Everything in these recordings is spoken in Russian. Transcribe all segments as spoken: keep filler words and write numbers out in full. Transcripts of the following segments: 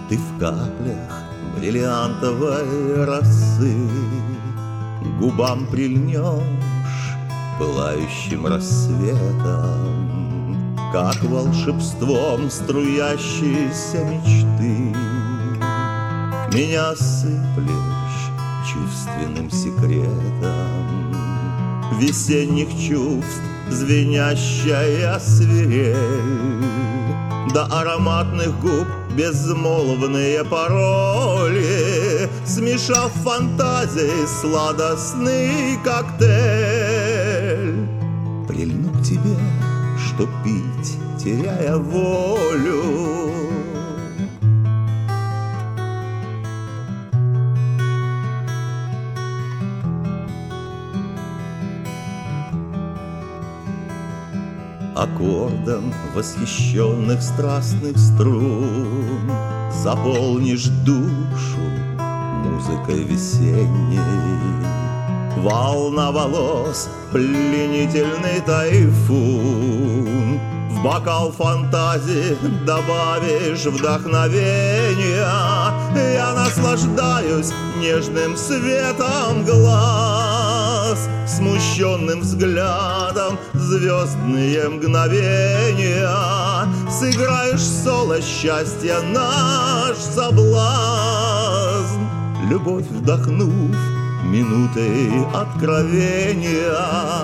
Ты в каплях бриллиантовой росы, губам прильнешь пылающим рассветом, как волшебством струящиеся мечты. Меня сыплешь чувственным секретом весенних чувств звенящая свирель, до ароматных губ безмолвные пароли, смешав фантазии сладостный коктейль. Прильну к тебе, чтоб пить, теряя волю. Аккордом восхищенных страстных струн заполнишь душу музыкой весенней. Волна волос, пленительный тайфун, в бокал фантазии добавишь вдохновения. Я наслаждаюсь нежным светом глаз, смущенным взглядом звездные мгновения. Сыграешь соло счастья наш соблазн, любовь вдохнув минутой откровения.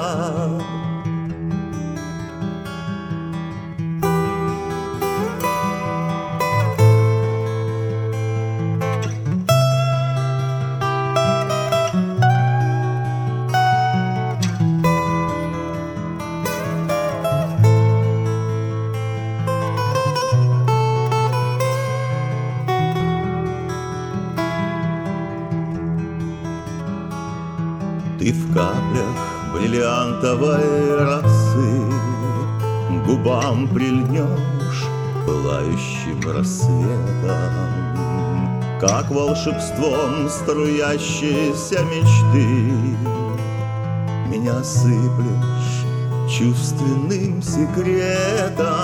Ты в каплях бриллиантовой росы, губам прильнешь пылающим рассветом, как волшебством струящиеся мечты. Меня сыплешь чувственным секретом